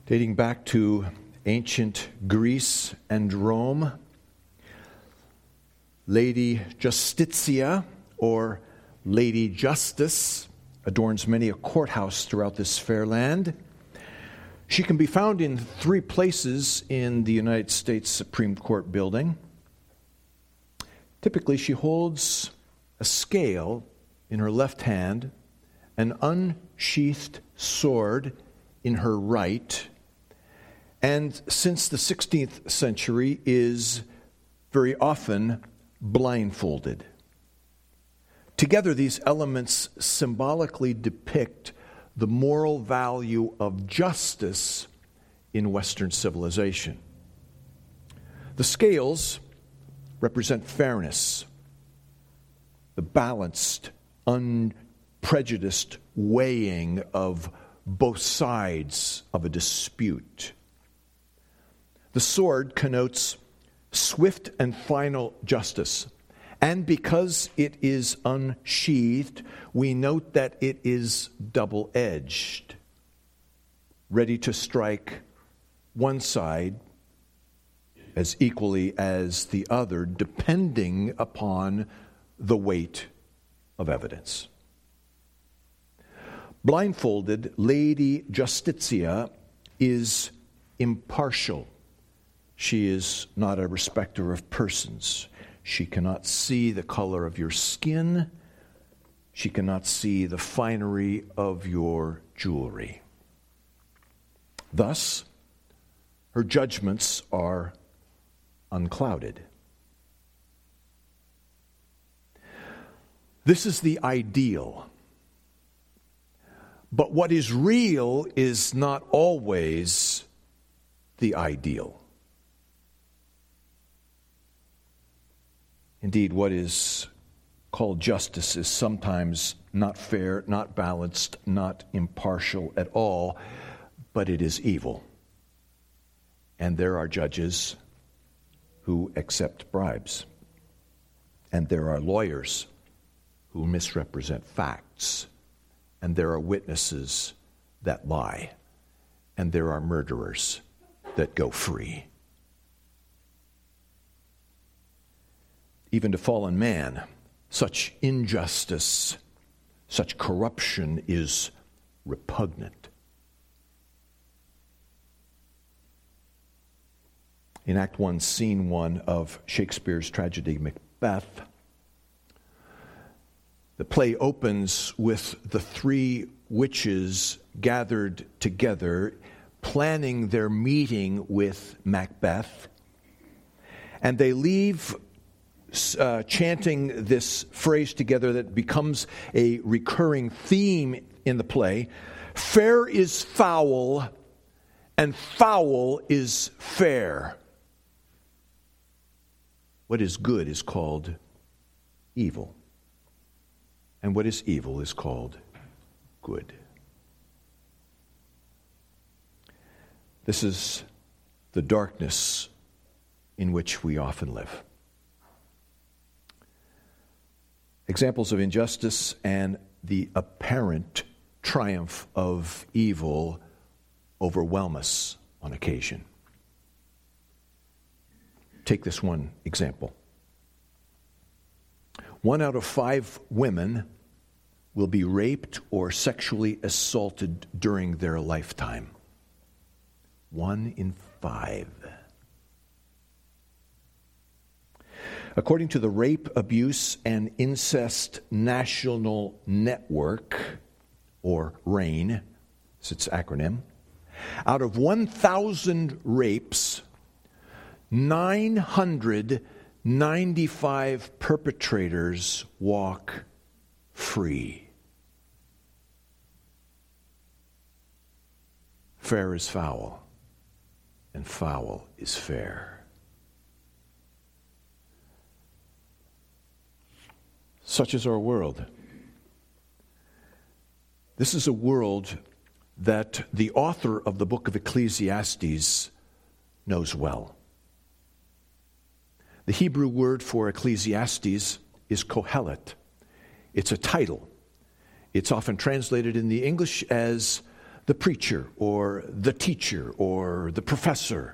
dating back to ancient Greece and Rome. Lady Justitia, or Lady Justice, adorns many a courthouse throughout this fair land. She can be found in 3 places in the United States Supreme Court building. Typically, she holds a scale in her left hand, an unsheathed sword in her right, and since the 16th century is very often blindfolded. Together, these elements symbolically depict the moral value of justice in Western civilization. The scales represent fairness, the balanced, unprejudiced weighing of both sides of a dispute. The sword connotes swift and final justice. And because it is unsheathed, we note that it is double-edged, ready to strike one side as equally as the other, depending upon the weight of evidence. Blindfolded, Lady Justitia is impartial. She is not a respecter of persons. She cannot see the color of your skin. She cannot see the finery of your jewelry. Thus, her judgments are unclouded. This is the ideal. But what is real is not always the ideal. Indeed, what is called justice is sometimes not fair, not balanced, not impartial at all, but it is evil. And there are judges who accept bribes. And there are lawyers who misrepresent facts. And there are witnesses that lie. And there are murderers that go free. Even to fallen man, such injustice, such corruption is repugnant. In Act 1, Scene 1 of Shakespeare's tragedy Macbeth, the play opens with the 3 witches gathered together, planning their meeting with Macbeth, and they leave chanting this phrase together that becomes a recurring theme in the play. Fair is foul, and foul is fair. What is good is called evil, and what is evil is called good. This is the darkness in which we often live. Examples of injustice and the apparent triumph of evil overwhelm us on occasion. Take this one example. 1 out of 5 women will be raped or sexually assaulted during their lifetime. 1 in 5. According to the Rape, Abuse, and Incest National Network, or RAIN, it's its acronym, out of 1,000 rapes, 995 perpetrators walk free. Fair is foul, and foul is fair. Such is our world. This is a world that the author of the book of Ecclesiastes knows well. The Hebrew word for Ecclesiastes is Kohelet. It's a title. It's often translated in the English as the preacher or the teacher or the professor.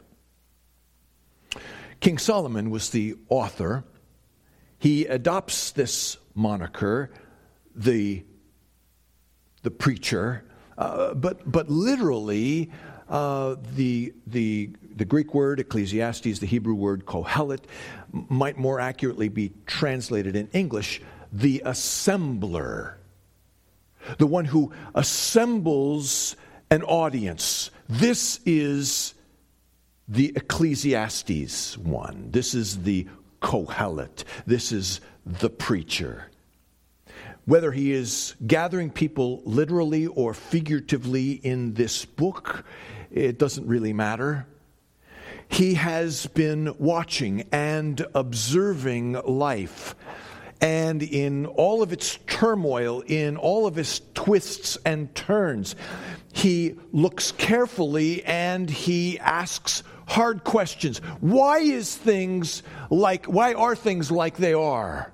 King Solomon was the author. He adopts this moniker, the preacher, but literally the Greek word Ecclesiastes, the Hebrew word Kohelet, might more accurately be translated in English, the assembler, the one who assembles an audience. This is the Ecclesiastes one. This is the Kohelet. This is the preacher. Whether he is gathering people literally or figuratively in this book, it doesn't really matter. He has been watching and observing life, and in all of its turmoil, in all of its twists and turns, he looks carefully and he asks hard questions. Why are things like they are?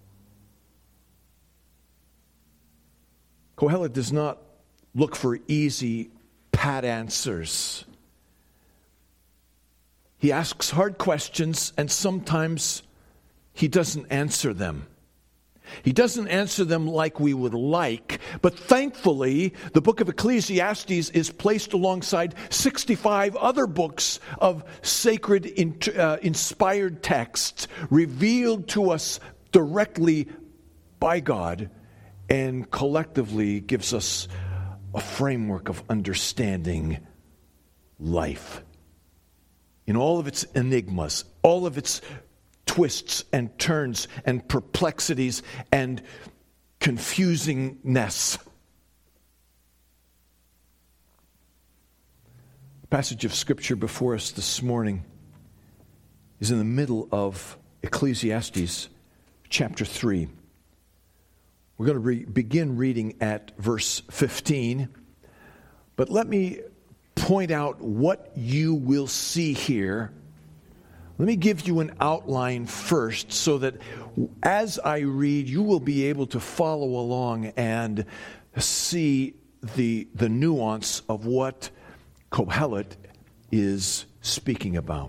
Kohelet does not look for easy, pat answers. He asks hard questions, and sometimes he doesn't answer them. He doesn't answer them like we would like, but thankfully, the book of Ecclesiastes is placed alongside 65 other books of sacred, inspired texts revealed to us directly by God, and collectively gives us a framework of understanding life in all of its enigmas, all of its twists and turns and perplexities and confusingness. The passage of Scripture before us this morning is in the middle of Ecclesiastes chapter 3. We're going to begin reading at verse 15, but let me point out what you will see here. Let me give you an outline first so that as I read, you will be able to follow along and see the nuance of what Kohelet is speaking about.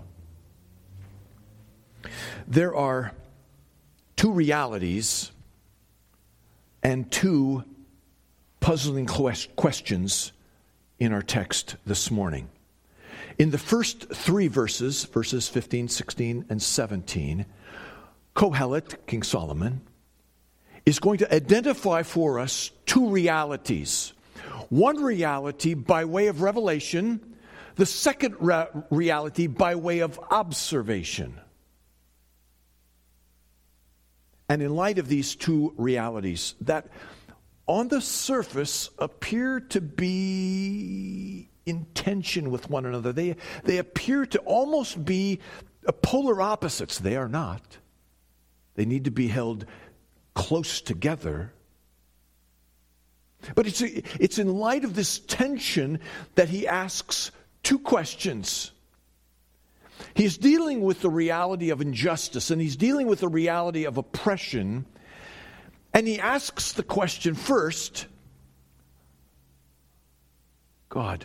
There are two realities and two puzzling questions in our text this morning. In the first three verses 15, 16, and 17, Kohelet, King Solomon, is going to identify for us two realities. One reality by way of revelation, the second reality by way of observation. And in light of these two realities that on the surface appear to be in tension with one another, they appear to almost be polar opposites. They are not. They need to be held close together. But it's in light of this tension that he asks two questions. He's dealing with the reality of injustice, and he's dealing with the reality of oppression. And he asks the question first, God,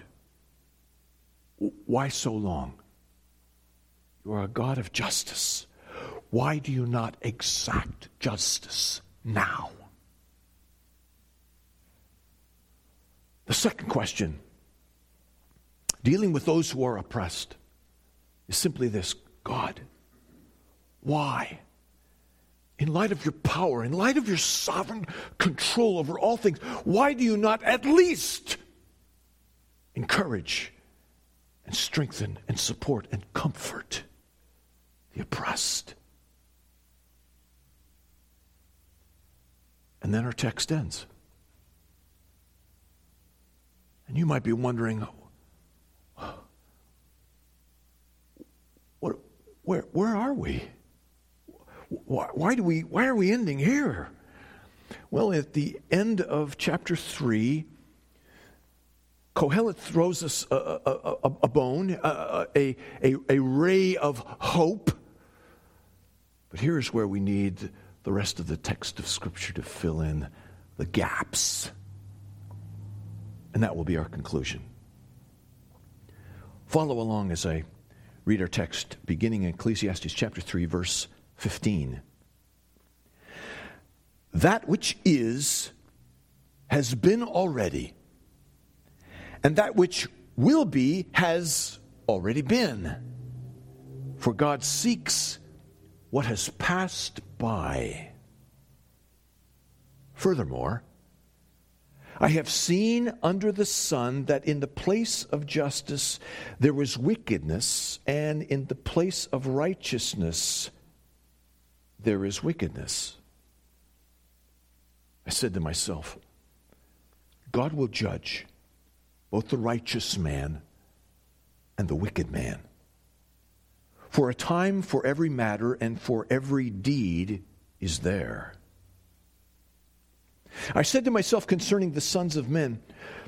why so long? You are a God of justice. Why do you not exact justice now? The second question, dealing with those who are oppressed, is simply this: God, why? In light of your power, in light of your sovereign control over all things, why do you not at least encourage and strengthen and support and comfort the oppressed? And then our text ends. And you might be wondering, where are we? Why are we ending here? Well, at the end of chapter 3, Kohelet throws us a bone, a ray of hope. But here's where we need the rest of the text of Scripture to fill in the gaps. And that will be our conclusion. Follow along as I read our text, beginning in Ecclesiastes chapter 3, verse 15. That which is has been already, and that which will be has already been. For God seeks what has passed by. Furthermore, I have seen under the sun that in the place of justice there was wickedness, and in the place of righteousness there is wickedness. I said to myself, God will judge both the righteous man and the wicked man. For a time for every matter and for every deed is there. I said to myself concerning the sons of men,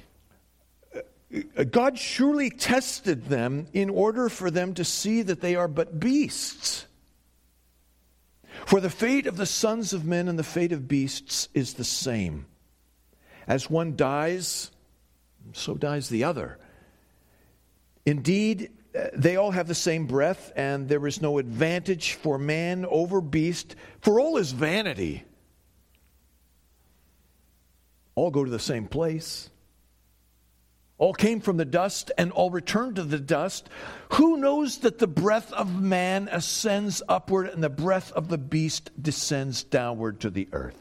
God surely tested them in order for them to see that they are but beasts. For the fate of the sons of men and the fate of beasts is the same. As one dies, so dies the other. Indeed, they all have the same breath, and there is no advantage for man over beast, for all is vanity. All go to the same place. All came from the dust, and all return to the dust. Who knows that the breath of man ascends upward, and the breath of the beast descends downward to the earth?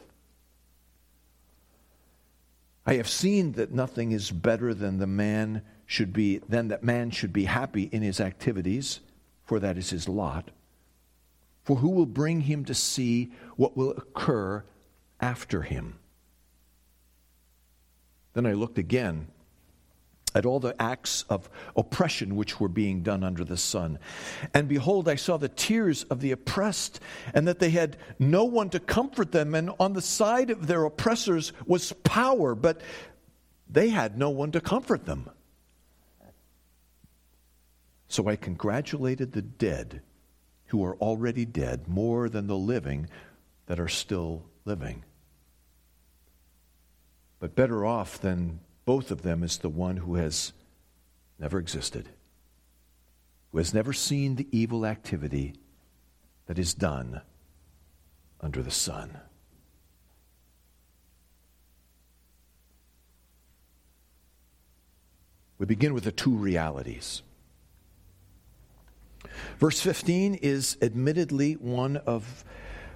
I have seen that nothing is better than that man should be happy in his activities, for that is his lot. For who will bring him to see what will occur after him? Then I looked again at all the acts of oppression which were being done under the sun. And behold, I saw the tears of the oppressed, and that they had no one to comfort them. And on the side of their oppressors was power, but they had no one to comfort them. So I congratulated the dead who are already dead more than the living that are still living. But better off than both of them is the one who has never existed, who has never seen the evil activity that is done under the sun. We begin with the two realities. Verse 15 is admittedly one of,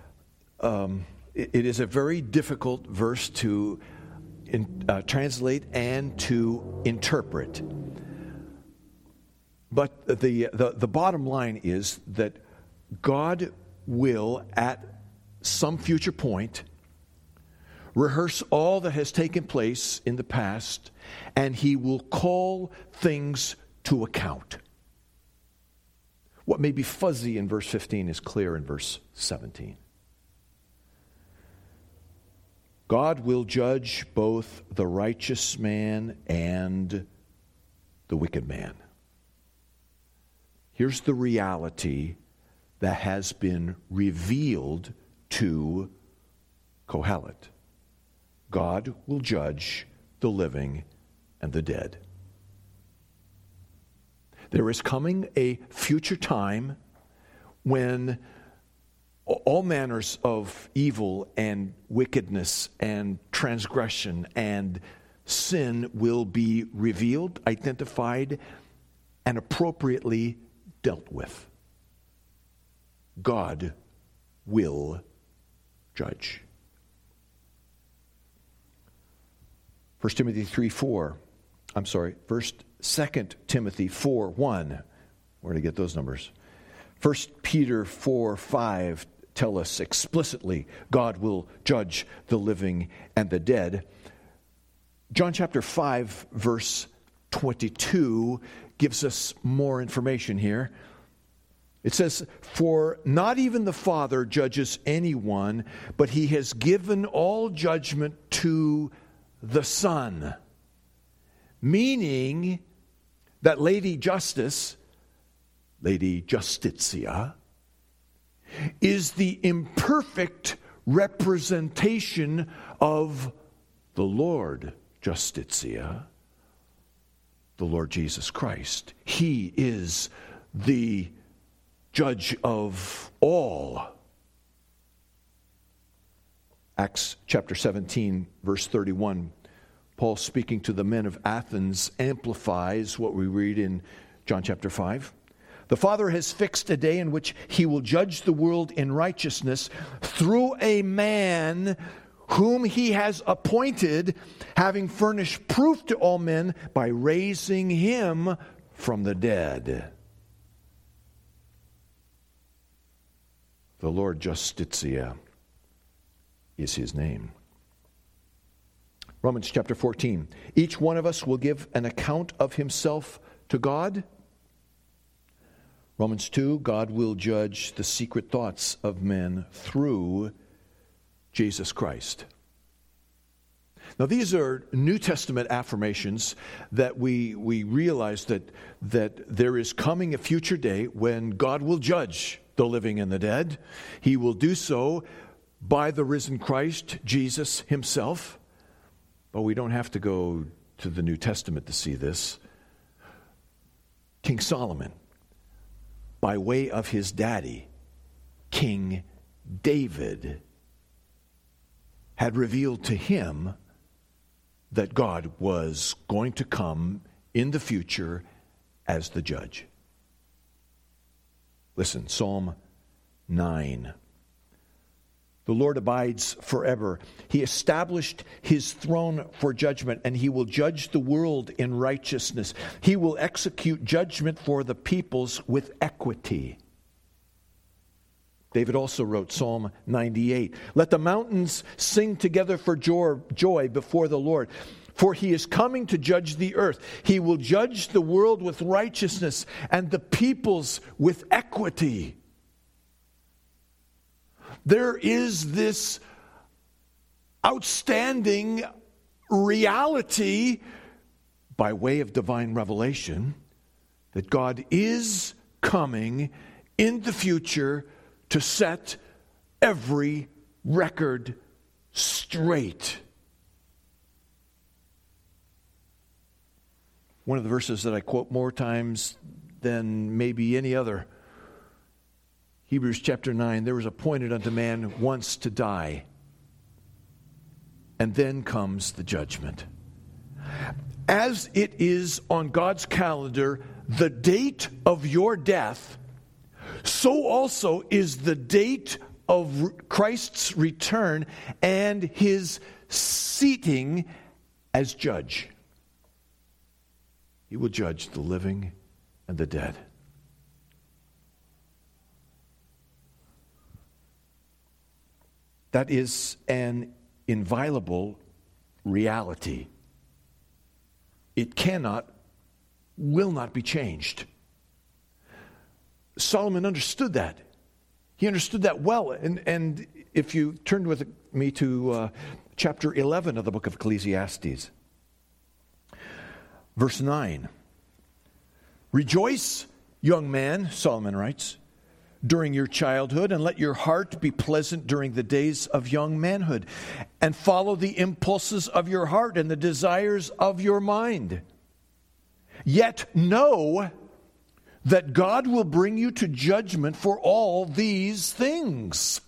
it is a very difficult verse to translate and to interpret. But the bottom line is that God will, at some future point, rehearse all that has taken place in the past, and he will call things to account. What may be fuzzy in verse 15 is clear in verse 17. God will judge both the righteous man and the wicked man. Here's the reality that has been revealed to Kohelet. God will judge the living and the dead. There is coming a future time when all manners of evil and wickedness and transgression and sin will be revealed, identified, and appropriately dealt with. God will judge. 2 Timothy 4:1. Where to get those numbers? 1 Peter 4:5 tell us explicitly God will judge the living and the dead. John chapter 5 verse 22 gives us more information here. It says, "For not even the Father judges anyone, but he has given all judgment to the Son." Meaning that Lady Justitia, is the imperfect representation of the Lord Justitia, the Lord Jesus Christ. He is the judge of all. Acts chapter 17, verse 31. Paul, speaking to the men of Athens, amplifies what we read in John chapter 5. The Father has fixed a day in which he will judge the world in righteousness through a man whom he has appointed, having furnished proof to all men by raising him from the dead. The Lord Justitia is his name. Romans chapter 14. Each one of us will give an account of himself to God. Romans 2. God will judge the secret thoughts of men through Jesus Christ. Now, these are New Testament affirmations that we realize that there is coming a future day when God will judge the living and the dead. He will do so by the risen Christ, Jesus himself. But we don't have to go to the New Testament to see this. King Solomon, by way of his daddy, King David, had revealed to him that God was going to come in the future as the judge. Listen, Psalm 9. The Lord abides forever. He established his throne for judgment, and he will judge the world in righteousness. He will execute judgment for the peoples with equity. David also wrote Psalm 98. Let the mountains sing together for joy before the Lord, for he is coming to judge the earth. He will judge the world with righteousness and the peoples with equity. There is this outstanding reality by way of divine revelation that God is coming in the future to set every record straight. One of the verses that I quote more times than maybe any other, Hebrews chapter 9, there was appointed unto man once to die, and then comes the judgment. As it is on God's calendar, the date of your death, so also is the date of Christ's return and his seating as judge. He will judge the living and the dead. That is an inviolable reality. It cannot, will not be changed. Solomon understood that. He understood that well. And if you turn with me to chapter 11 of the book of Ecclesiastes, verse 9. Rejoice, young man, Solomon writes, during your childhood, and let your heart be pleasant during the days of young manhood, and follow the impulses of your heart and the desires of your mind. Yet know that God will bring you to judgment for all these things.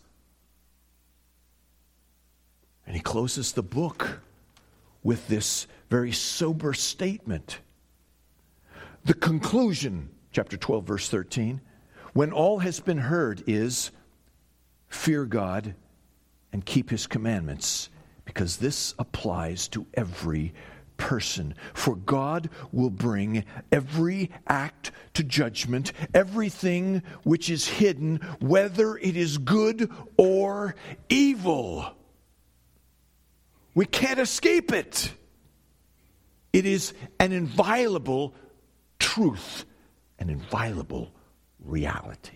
And he closes the book with this very sober statement. The conclusion, chapter 12, verse 13, when all has been heard, is fear God and keep his commandments, because this applies to every person. For God will bring every act to judgment, everything which is hidden, whether it is good or evil. We can't escape it. It is an inviolable truth, an inviolable reality.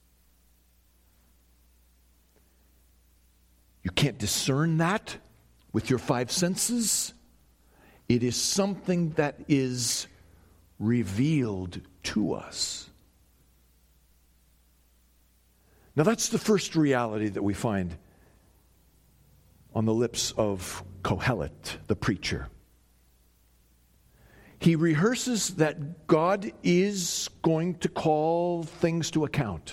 You can't discern that with your five senses. It is something that is revealed to us. Now that's the first reality that we find on the lips of Kohelet, the preacher. he rehearses that God is going to call things to account.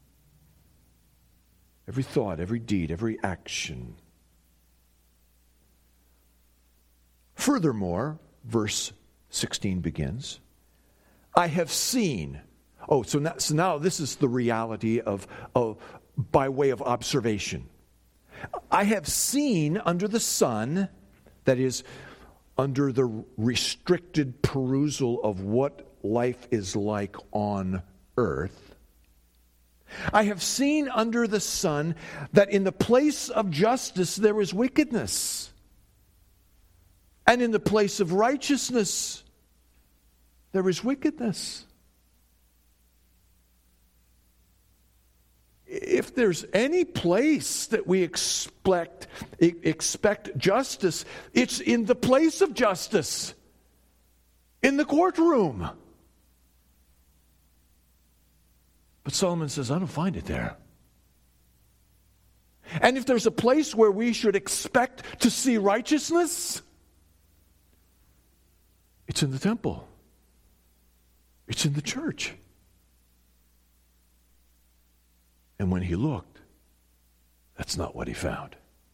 Every thought, every deed, every action. Furthermore, verse 16 begins, I have seen. Oh, so now this is the reality of by way of observation. I have seen under the sun, that is, under the restricted perusal of what life is like on earth, I have seen under the sun that in the place of justice there is wickedness, and in the place of righteousness there is wickedness. If there's any place that we expect justice, it's in the place of justice, in the courtroom. But Solomon says, I don't find it there. And if there's a place where we should expect to see righteousness, it's in the temple. It's in the church. And when he looked, that's not what he found.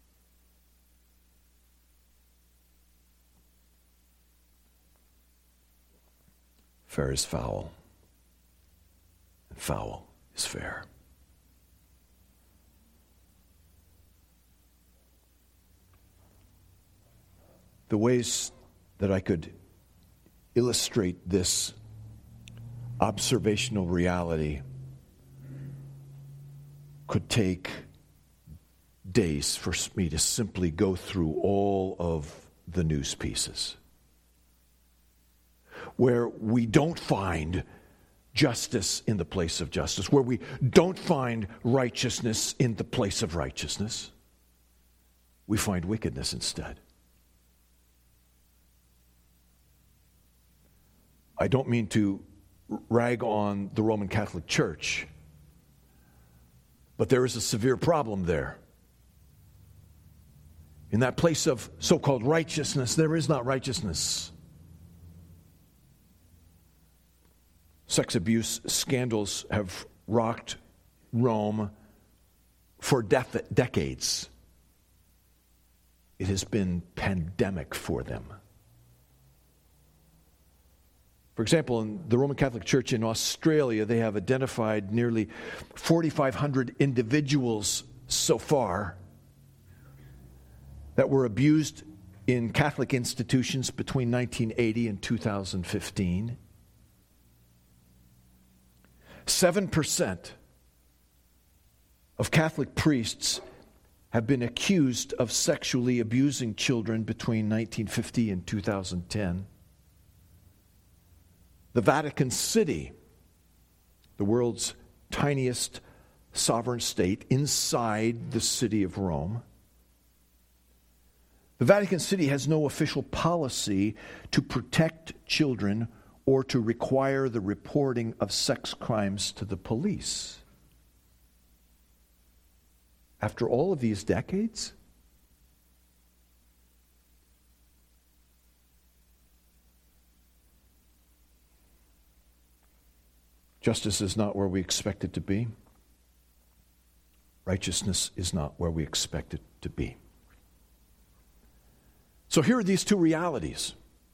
Fair is foul, and foul is fair. The ways that I could illustrate this observational reality could take days for me to simply go through all of the news pieces where we don't find justice in the place of justice, where we don't find righteousness in the place of righteousness. We find wickedness instead. I don't mean to rag on the Roman Catholic Church, but there is a severe problem there. In that place of so-called righteousness, there is not righteousness. Sex abuse scandals have rocked Rome for decades. It has been pandemic for them. For example, in the Roman Catholic Church in Australia, they have identified nearly 4,500 individuals so far that were abused in Catholic institutions between 1980 and 2015. 7% of Catholic priests have been accused of sexually abusing children between 1950 and 2010. The Vatican City, the world's tiniest sovereign state inside the city of Rome, the Vatican City has no official policy to protect children or to require the reporting of sex crimes to the police. After all of these decades, justice is not where we expect it to be. Righteousness is not where we expect it to be. So here are these two realities.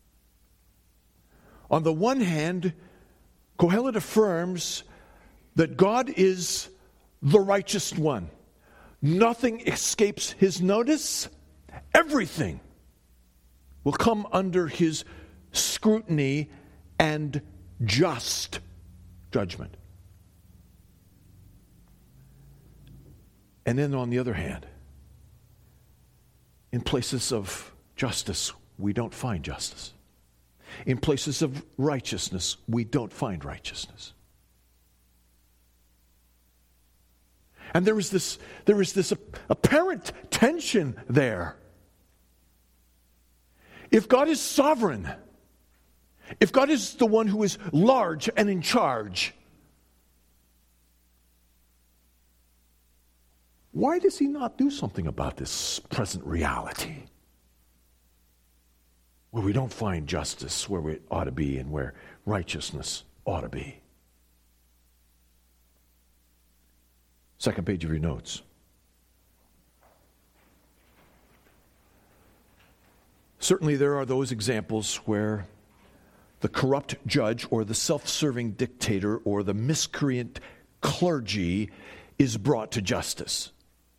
On the one hand, Kohelet affirms that God is the righteous one. Nothing escapes his notice. Everything will come under his scrutiny and just judgment. And then on the other hand, in places of justice, we don't find justice. In places of righteousness, we don't find righteousness. And there is this apparent tension there. If God is sovereign, if God is the one who is large and in charge, why does he not do something about this present reality? where we don't find justice where we ought to be and where righteousness ought to be. Second page of your notes. Certainly there are those examples where the corrupt judge or the self-serving dictator or the miscreant clergy is brought to justice.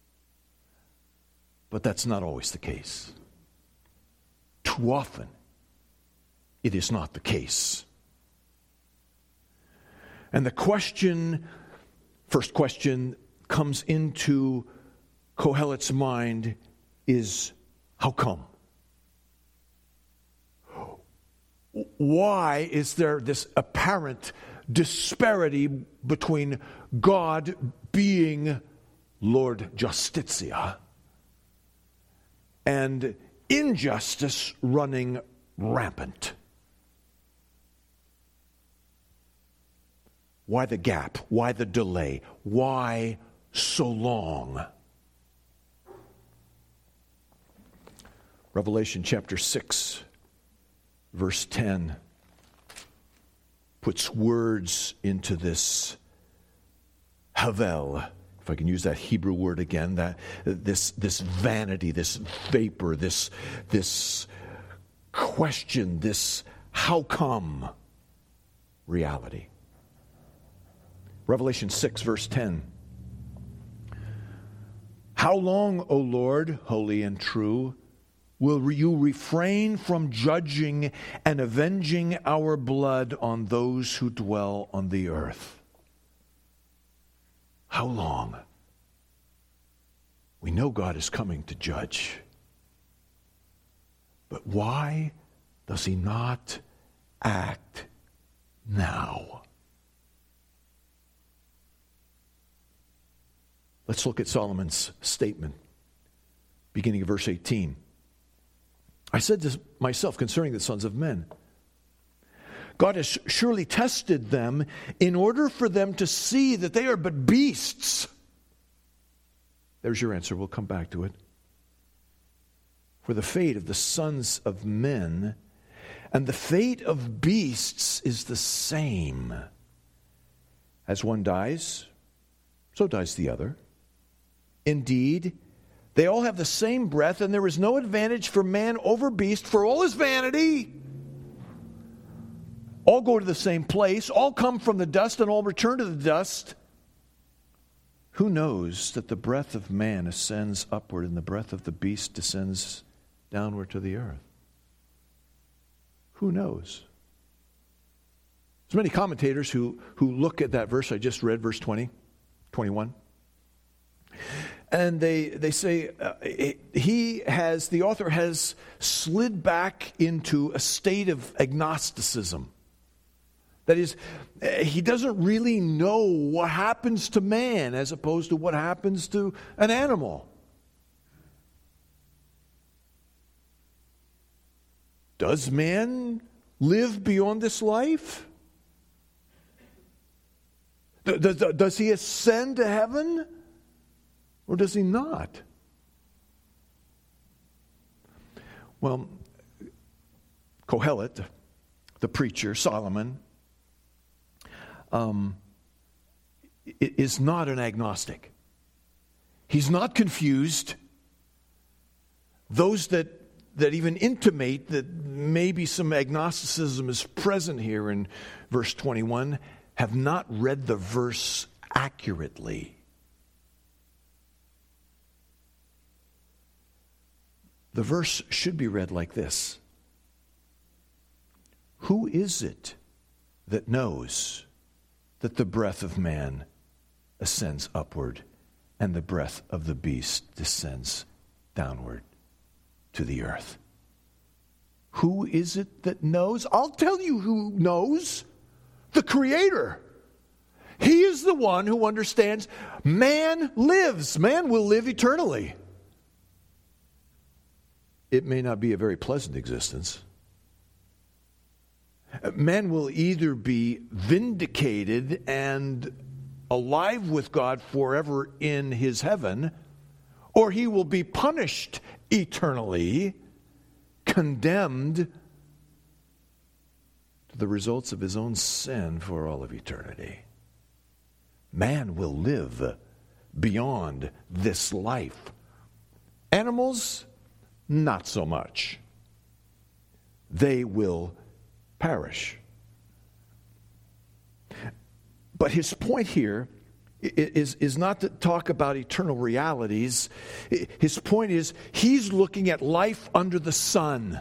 But that's not always the case. Too often, it is not the case. And the first question comes into Kohelet's mind is, how come? Why is there this apparent disparity between God being Lord Justitia and injustice running rampant? Why the gap? Why the delay? Why so long? Revelation chapter 6, verse 10 puts words into this havel, if I can use that Hebrew word again, that this vanity, this vapor, this question, this how come reality. Revelation 6, verse 10. How long, O Lord, holy and true, will you refrain from judging and avenging our blood on those who dwell on the earth? How long? We know God is coming to judge. But why does he not act now? Let's look at Solomon's statement, beginning of verse 18. I said to myself concerning the sons of men, God has surely tested them in order for them to see that they are but beasts. There's your answer. We'll come back to it. For the fate of the sons of men and the fate of beasts is the same. As one dies, so dies the other. Indeed, they all have the same breath, and there is no advantage for man over beast, for all is vanity. All go to the same place, all come from the dust, and all return to the dust. Who knows that the breath of man ascends upward, and the breath of the beast descends downward to the earth? Who knows? There's many commentators who look at that verse I just read, verse 20, 21. And they say the author has slid back into a state of agnosticism. That is, he doesn't really know what happens to man as opposed to what happens to an animal. Does man live beyond this life? Does he ascend to heaven? Or does he not? Well, Kohelet, the preacher, Solomon, is not an agnostic. He's not confused. Those that even intimate that maybe some agnosticism is present here in verse 21 have not read the verse accurately. The verse should be read like this. Who is it that knows that the breath of man ascends upward and the breath of the beast descends downward to the earth? Who is it that knows? I'll tell you who knows. The Creator. He is the one who understands man lives. Man will live eternally. It may not be a very pleasant existence. Man will either be vindicated and alive with God forever in his heaven, or he will be punished eternally, condemned the results of his own sin for all of eternity. Man will live beyond this life. Animals, not so much. They will perish. But his point here is not to talk about eternal realities. His point is he's looking at life under the sun.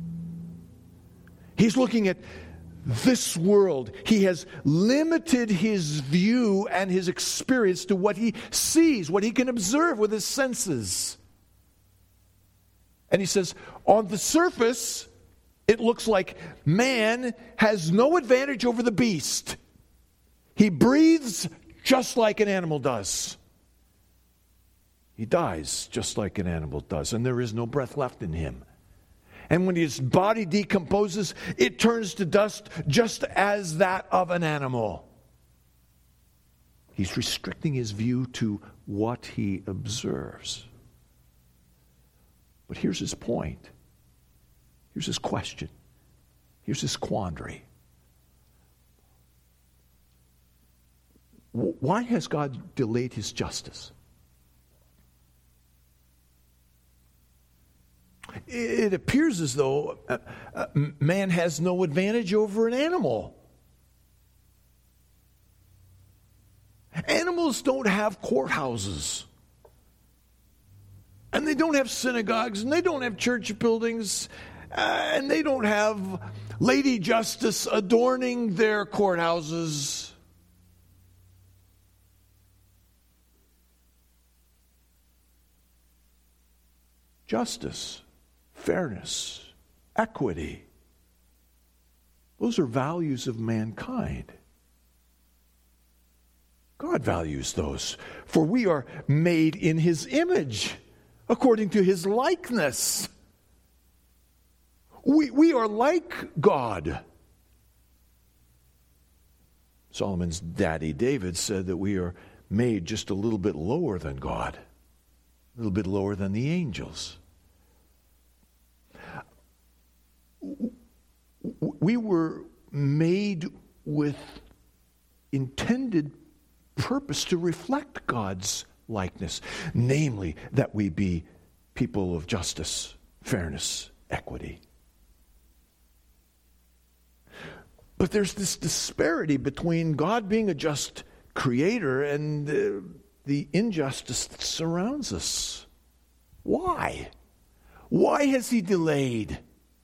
He's looking at this world. He has limited his view and his experience to what he sees, what he can observe with his senses. And he says, on the surface, it looks like man has no advantage over the beast. He breathes just like an animal does. He dies just like an animal does, and there is no breath left in him. And when his body decomposes, it turns to dust just as that of an animal. He's restricting his view to what he observes. But here's his point. Here's his question. Here's his quandary. Why has God delayed his justice? It appears as though man has no advantage over an animal. Animals don't have courthouses. And they don't have synagogues, and they don't have church buildings, and they don't have Lady Justice adorning their courthouses. Justice, fairness, equity, those are values of mankind. God values those, for we are made in his image, according to his likeness. We are like God. Solomon's daddy David said that we are made just a little bit lower than God, a little bit lower than the angels. We were made with intended purpose to reflect God's likeness, namely that we be people of justice, fairness, equity. But there's this disparity between God being a just creator and the injustice that surrounds us. Why? Why has he delayed?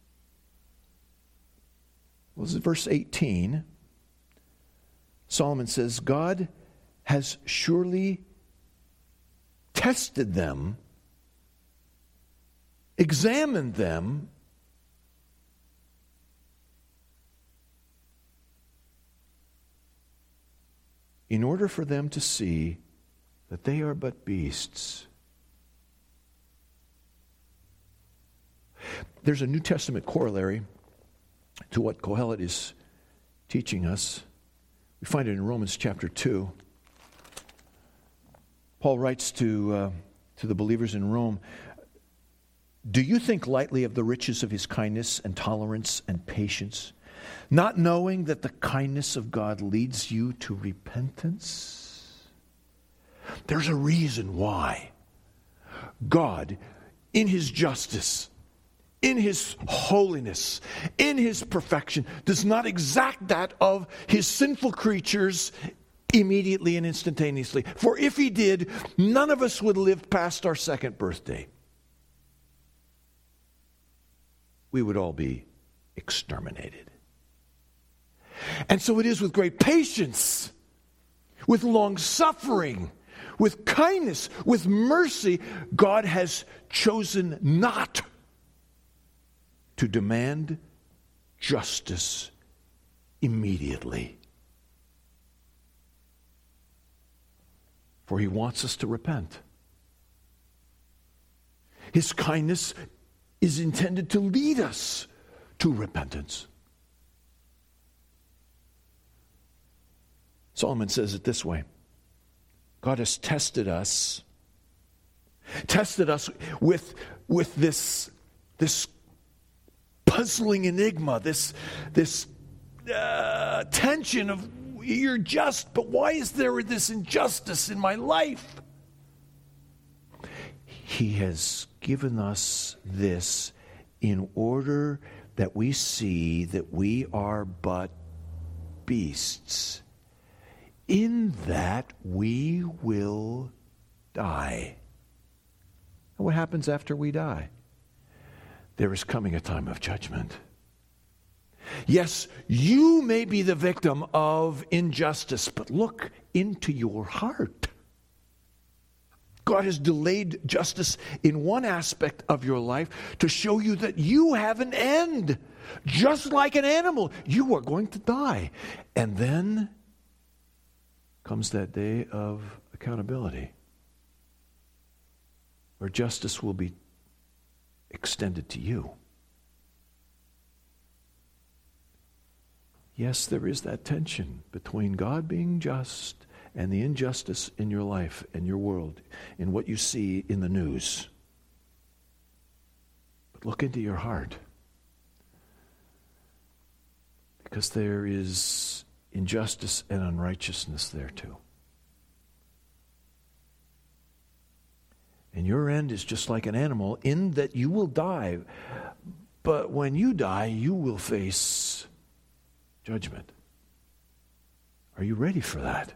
Well, this is verse 18. Solomon says, God has surely tested them, examined them, in order for them to see that they are but beasts. There's a New Testament corollary to what Kohelet is teaching us. We find it in Romans chapter 2. Paul writes to the believers in Rome, "Do you think lightly of the riches of his kindness and tolerance and patience, not knowing that the kindness of God leads you to repentance?" There's a reason why God, in his justice, in his holiness, in his perfection, does not exact that of his sinful creatures immediately and instantaneously. For if he did, none of us would live past our second birthday. We would all be exterminated. And so it is with great patience, with long suffering, with kindness, with mercy, God has chosen not to demand justice immediately. For he wants us to repent. His kindness is intended to lead us to repentance. Solomon says it this way: God has tested us with this puzzling enigma, this tension of, you're just, but why is there this injustice in my life? He has given us this in order that we see that we are but beasts, in that we will die. And what happens after we die? There is coming a time of judgment. Yes, you may be the victim of injustice, but look into your heart. God has delayed justice in one aspect of your life to show you that you have an end. Just like an animal, you are going to die. And then comes that day of accountability, where justice will be extended to you. Yes, there is that tension between God being just and the injustice in your life and your world, in what you see in the news. But look into your heart, because there is injustice and unrighteousness there too. And your end is just like an animal, in that you will die. But when you die, you will face judgment. Are you ready for that?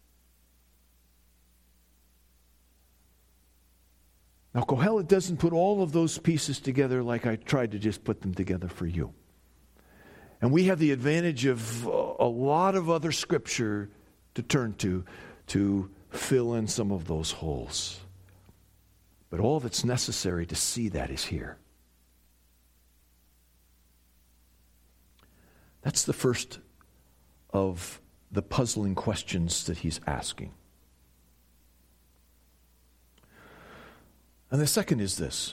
Now, Kohelet doesn't put all of those pieces together like I tried to just put them together for you. And we have the advantage of a lot of other scripture to turn to fill in some of those holes. But all that's necessary to see that is here. That's the first of the puzzling questions that he's asking. And the second is this.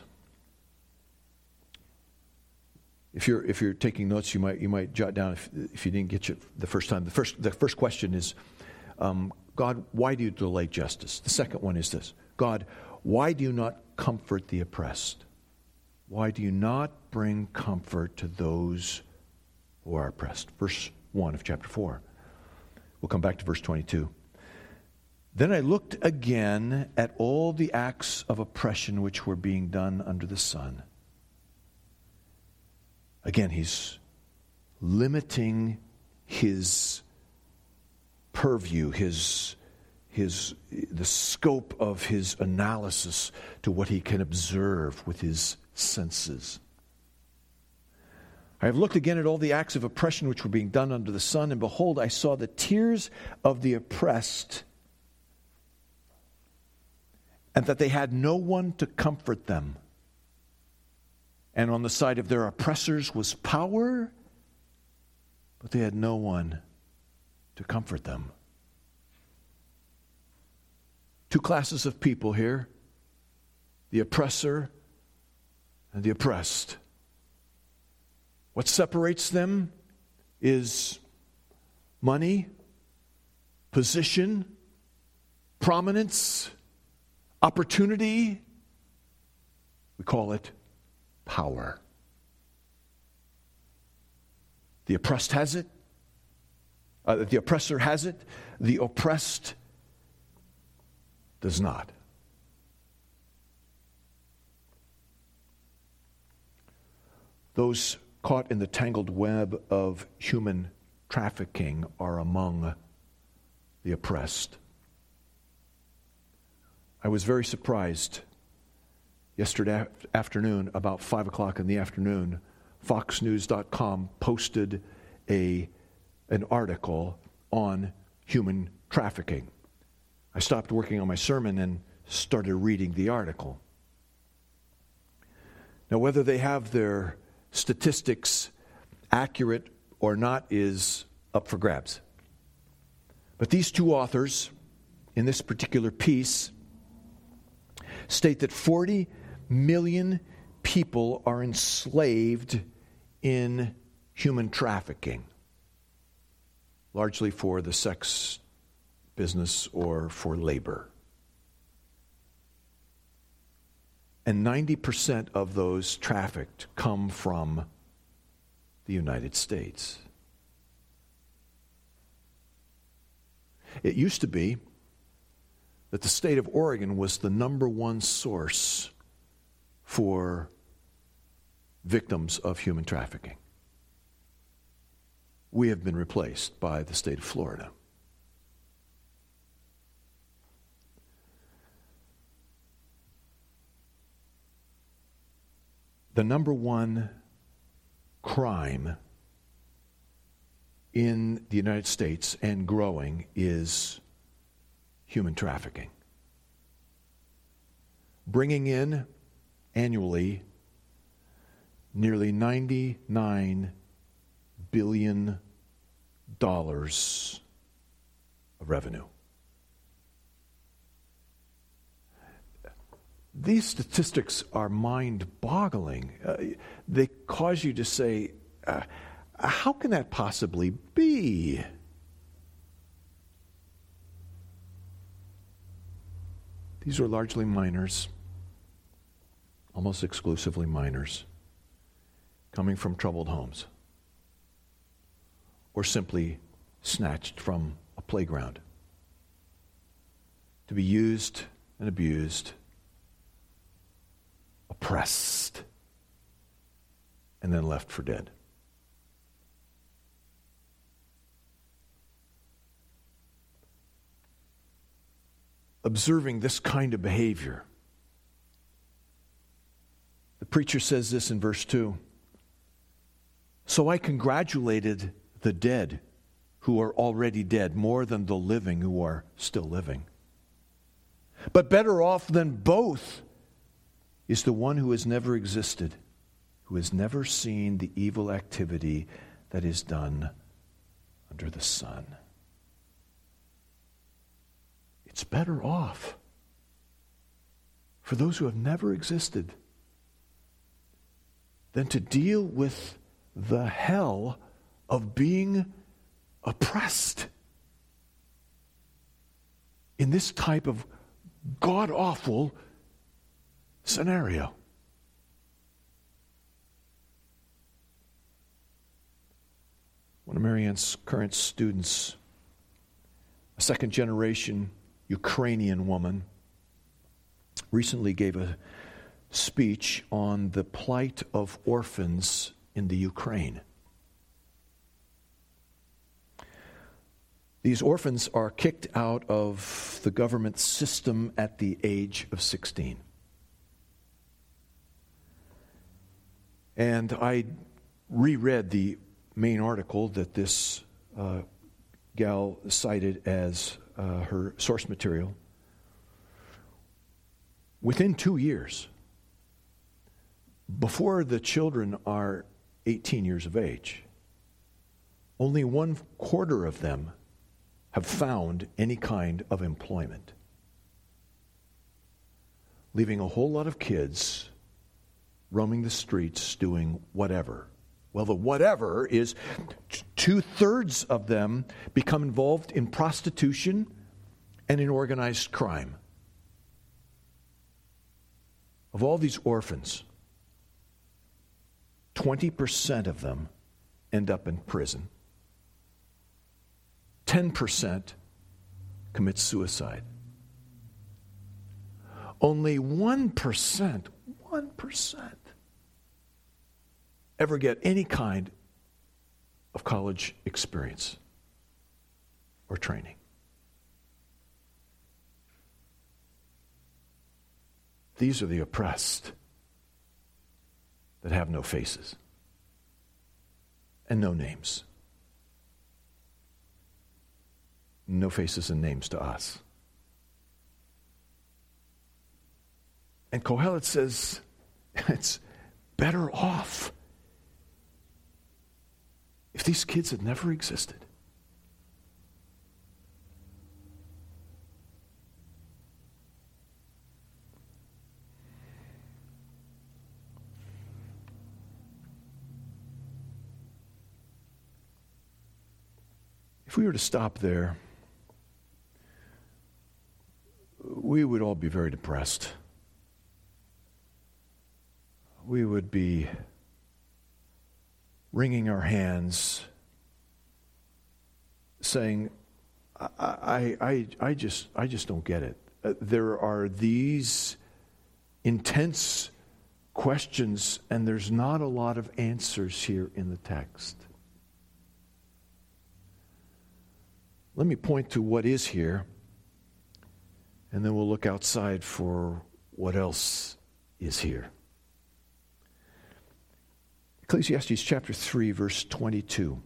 If you're taking notes, you might jot down if you didn't get it the first time. The first question is, God, why do you delay justice? The second one is this: God, why do you not comfort the oppressed? Why do you not bring comfort to those who are oppressed? Verse 1 of chapter 4. We'll come back to verse 22. Then I looked again at all the acts of oppression which were being done under the sun. Again, he's limiting his purview, the scope of his analysis to what he can observe with his senses. I have looked again at all the acts of oppression which were being done under the sun, and behold, I saw the tears of the oppressed, and that they had no one to comfort them. And on the side of their oppressors was power, but they had no one to comfort them. Two classes of people here: the oppressor and the oppressed. What separates them is money, position, prominence, opportunity. We call it power. The oppressed has it. The oppressor has it. The oppressed does not. Those caught in the tangled web of human trafficking are among the oppressed. I was very surprised yesterday afternoon, about 5 o'clock in the afternoon. FoxNews.com posted an article on human trafficking. I stopped working on my sermon and started reading the article. Now, whether they have their statistics accurate or not is up for grabs. But these two authors in this particular piece state that 40 million people are enslaved in human trafficking, largely for the sex business or for labor. And 90% of those trafficked come from the United States. It used to be that the state of Oregon was the number one source for victims of human trafficking. We have been replaced by the state of Florida. The number one crime in the United States and growing is human trafficking. Bringing in annually nearly $99 billion of revenue. These statistics are mind-boggling. They cause you to say, how can that possibly be? These are largely minors, almost exclusively minors, coming from troubled homes, or simply snatched from a playground to be used and abused, oppressed, and then left for dead. Observing this kind of behavior, the preacher says this in verse 2. So I congratulated the dead who are already dead more than the living who are still living. But better off than both is the one who has never existed, who has never seen the evil activity that is done under the sun. It's better off for those who have never existed than to deal with the hell of being oppressed in this type of god-awful scenario. One of Marianne's current students, a second-generation Ukrainian woman, recently gave a speech on the plight of orphans in the Ukraine. These orphans are kicked out of the government system at the age of 16. And I reread the main article that this gal cited as her source material. Within 2 years, before the children are 18 years of age, only 1/4 of them have found any kind of employment, leaving a whole lot of kids roaming the streets doing whatever. Well, the whatever is 2/3 of them become involved in prostitution and in organized crime. Of all these orphans, 20% of them end up in prison. 10% commit suicide. Only 1% ever get any kind of college experience or training. These are the oppressed that have no faces and no names. No faces and names to us. And Kohelet says it's better off if these kids had never existed. If we were to stop there, we would all be very depressed. We would be wringing our hands, saying, I just don't get it. There are these intense questions, and there's not a lot of answers here in the text. Let me point to what is here, and then we'll look outside for what else is here. Ecclesiastes chapter 3, verse 22.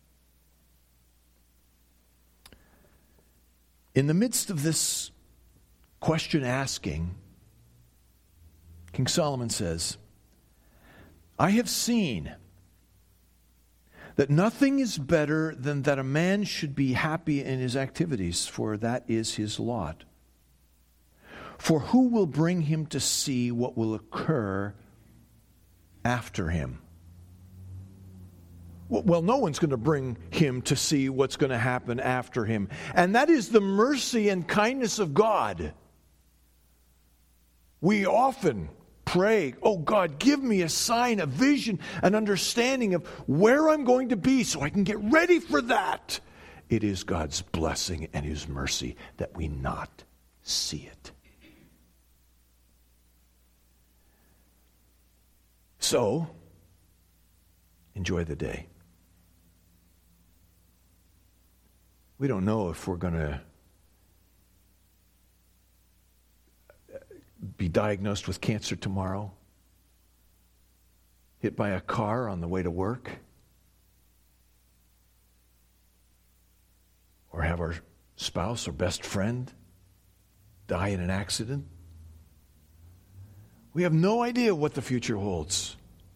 In the midst of this question asking, King Solomon says, I have seen that nothing is better than that a man should be happy in his activities, for that is his lot. For who will bring him to see what will occur after him? Well, no one's going to bring him to see what's going to happen after him. And that is the mercy and kindness of God. We often pray, oh God, give me a sign, a vision, an understanding of where I'm going to be so I can get ready for that. It is God's blessing and His mercy that we not see it. So, enjoy the day. We don't know if we're going to be diagnosed with cancer tomorrow, hit by a car on the way to work, or have our spouse or best friend die in an accident. We have no idea what the future holds.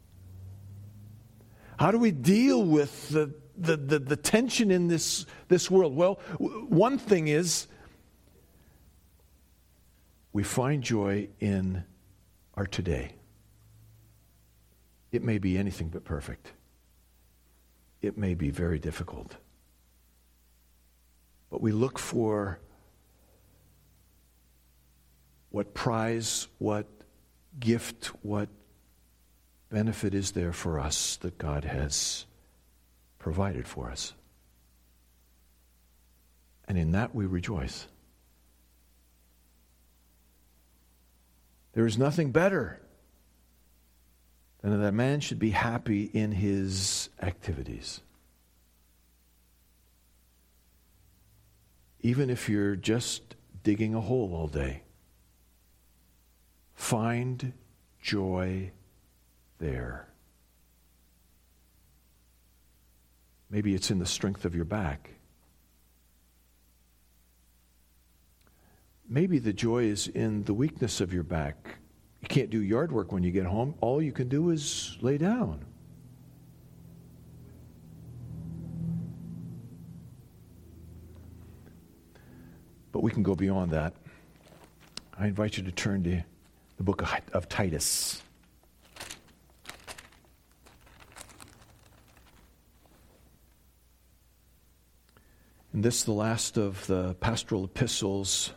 How do we deal with the tension in this world? Well, one thing is we find joy in our today. It may be anything but perfect. It may be very difficult. But we look for what prize, what gift, what benefit is there for us that God has provided for us. And in that we rejoice. There is nothing better than that a man should be happy in his activities. Even if you're just digging a hole all day, find joy there. Maybe it's in the strength of your back. Maybe the joy is in the weakness of your back. You can't do yard work when you get home. All you can do is lay down. But we can go beyond that. I invite you to turn to the book of Titus. And this is the last of the pastoral epistles.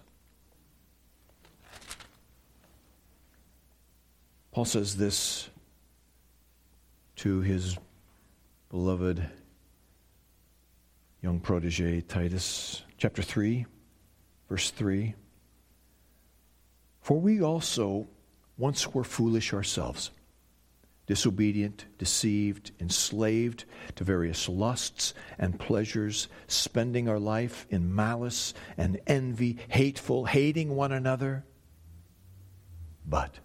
Paul says this to his beloved young protege, Titus, chapter 3, verse 3. For we also once were foolish ourselves, disobedient, deceived, enslaved to various lusts and pleasures, spending our life in malice and envy, hateful, hating one another. But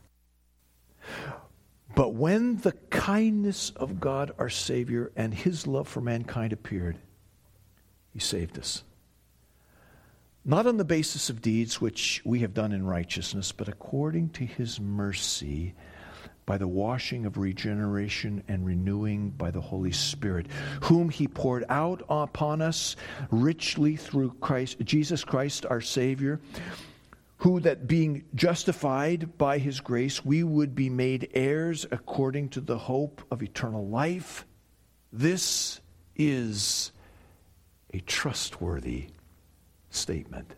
when the kindness of God our Savior and His love for mankind appeared, He saved us. Not on the basis of deeds which we have done in righteousness, but according to His mercy, by the washing of regeneration and renewing by the Holy Spirit, whom He poured out upon us richly through Jesus Christ our Savior, who that being justified by His grace, we would be made heirs according to the hope of eternal life. This is a trustworthy statement.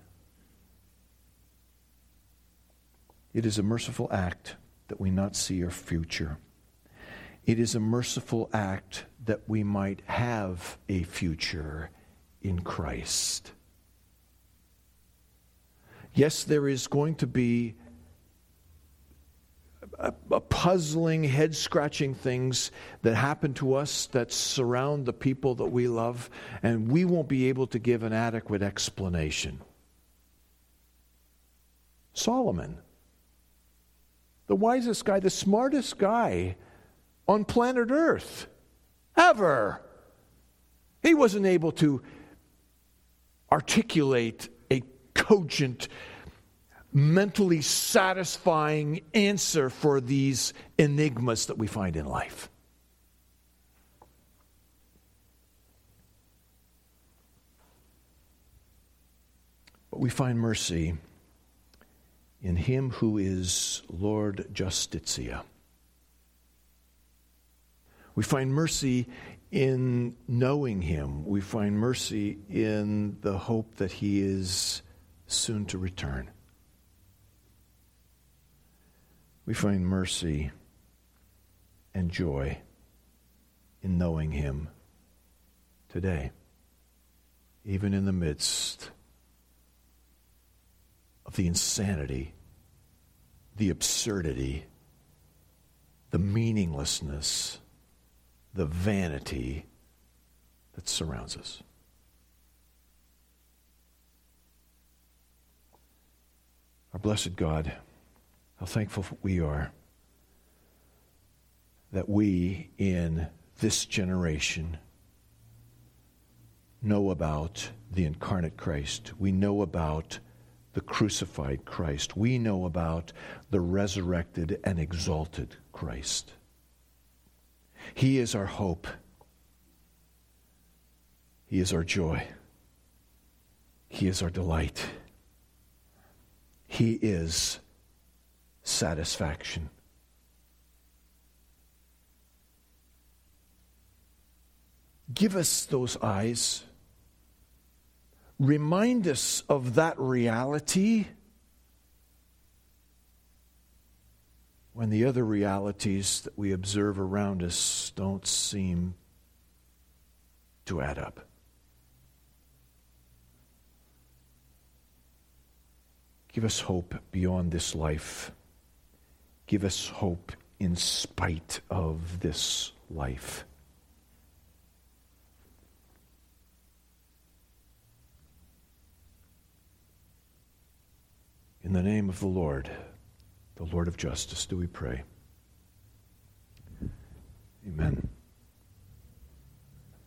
It is a merciful act that we not see our future. It is a merciful act that we might have a future in Christ. Yes, there is going to be a puzzling, head-scratching things that happen to us that surround the people that we love, and we won't be able to give an adequate explanation. Solomon, the wisest guy, the smartest guy on planet Earth ever, he wasn't able to articulate a cogent, mentally satisfying answer for these enigmas that we find in life. But we find mercy in Him who is Lord Justitia. We find mercy in knowing Him. We find mercy in the hope that He is soon to return. We find mercy and joy in knowing Him today, even in the midst of the insanity, the absurdity, the meaninglessness, the vanity that surrounds us. Our blessed God, how thankful we are that we in this generation know about the incarnate Christ. We know about the crucified Christ. We know about the resurrected and exalted Christ. He is our hope. He is our joy. He is our delight. He is satisfaction. Give us those eyes. Remind us of that reality when the other realities that we observe around us don't seem to add up. Give us hope beyond this life. Give us hope in spite of this life. In the name of the Lord of justice, do we pray. Amen.